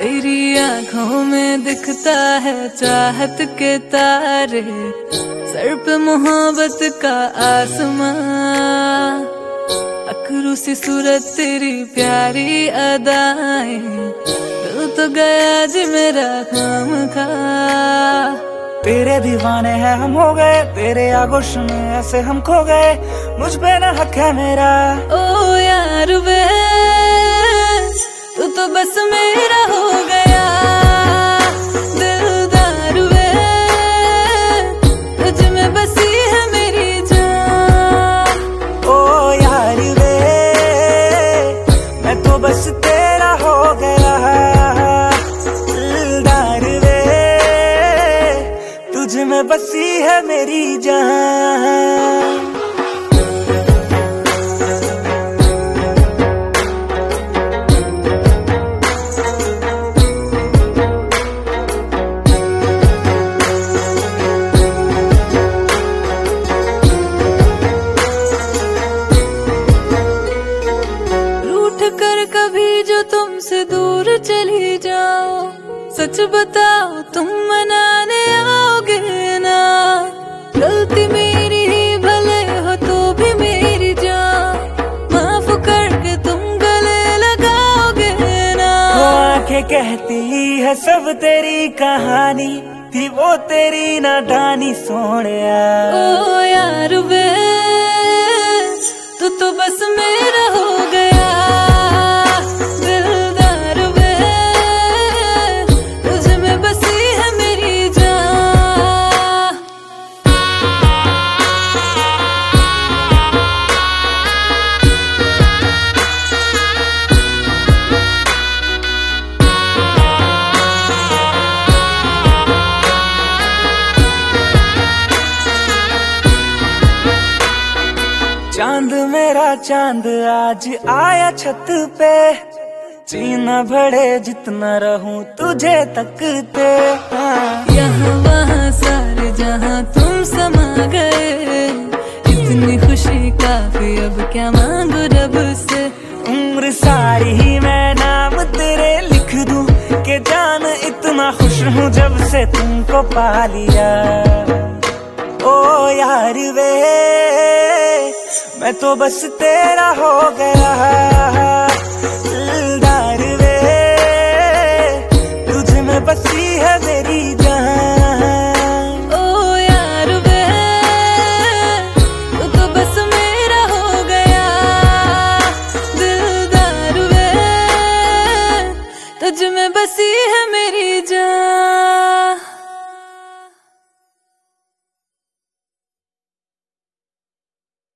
तेरी आंखों में दिखता है चाहत के तारे, सर पे मोहब्बत का आसमां। अखरू सी सूरत तेरी प्यारी अदाएं, दिल तो गया जी मेरा खामखा। तेरे दीवाने हैं हम हो गए, तेरे आगोश में ऐसे हम खो गए, मुझ पे न हक है मेरा। ओ यार वे तू तो बस मेरा हो गया, दिलदार वे तुझ में बसी है मेरी जान। ओ यार वे मैं तो बस तेरा हो गया, दिलदार वे तुझ में बसी है मेरी जान। कर कभी जो तुमसे दूर चली जाओ, सच बताओ तुम मनाने आओगे ना। गलती मेरी ही भले हो तो भी मेरी जान, माफ करके तुम गले लगाओगे ना। वो आंखें कहती है सब तेरी कहानी थी, वो तेरी नादानी सोनिया। ओ यार वे तू तो बस मेरा हो गया, चांद मेरा चांद आज आया छत पे, जीना बढ़े जितना रहूं तुझे तकते। यहाँ वहाँ सारे जहाँ तुम समा गए, इतनी खुशी काफी अब क्या मांगू रब से। उम्र सारी ही मैं नाम तेरे लिख दूं कि जान इतना खुश हूँ जब से तुमको पा लिया। ओ यार वे मैं तो बस तेरा हो गया,